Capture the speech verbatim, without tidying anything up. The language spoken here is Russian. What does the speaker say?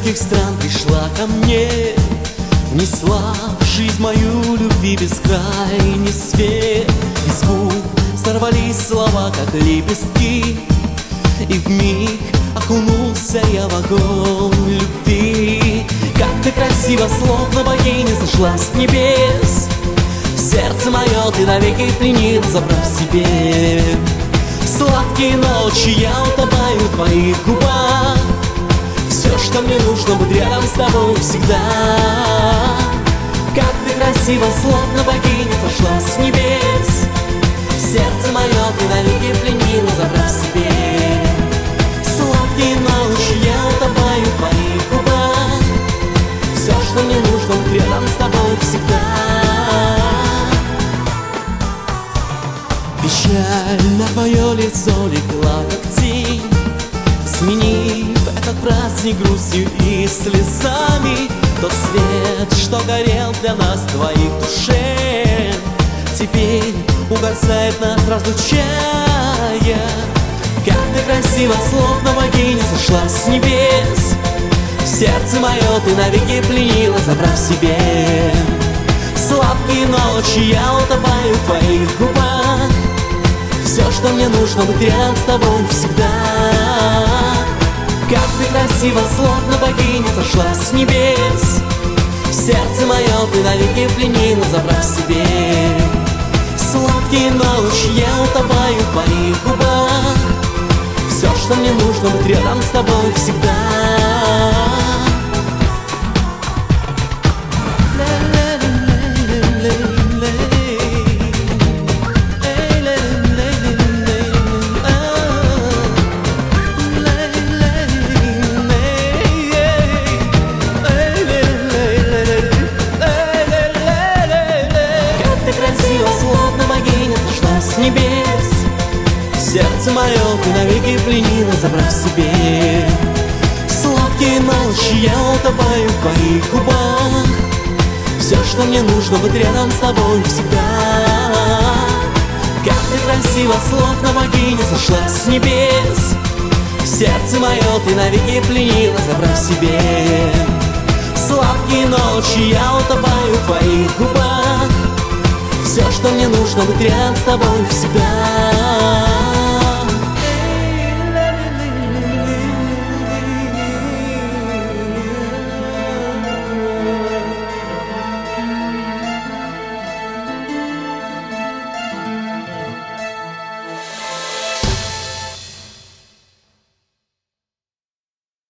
далеких стран пришла ко мне, внесла в жизнь мою любви бескрайний свет. Из губ сорвались слова, как лепестки, и вмиг окунулся я в огонь любви. Как ты красиво, словно богиня, сошла с небес. Сердце мое ты навеки пленил, забрав себе. Сладкие ночи я утопаю в твоих губах. Все, что мне нужно, быть рядом с тобой всегда. Как ты красиво, словно богиня, сошла с небес. Сердце мое ты навеки пленила, забрав себе. Сладкие ночи я утопаю в твоих губах. Все, что мне нужно, быть рядом с тобой всегда. Печаль на твое лицо легла, как тень, сменив этот праздник грустью и слезами. Тот свет, что горел для нас двоих в душе, теперь угасает нас, разлучая. Как ты красиво, словно богиня, сошла с небес. Сердце мое ты навеки пленила, забрав себе. Сладкие ночи я утопаю в твоих губах. Все, что мне нужно, быть рядом с тобой всегда. Как ты красиво, словно богиня, сошла с небес. Сердце мое ты навеки пленила, забрав себе. Сладкие ночи я утопаю в твоих губах. Все, что мне нужно, быть рядом с тобой всегда. Словно богиня сошла с небес. Сердце мое ты навеки пленила, забрав себе. Сладкие ночи я утопаю в твоих губах. Все, что мне нужно, быть рядом с тобой всегда. Как ты красиво, словно богиня, сошла с небес. Сердце мое ты навеки пленила, забрав себе. Сладкие ночи я утопаю в твоих губах. Все, что мне нужно, быть рядом с тобой всегда.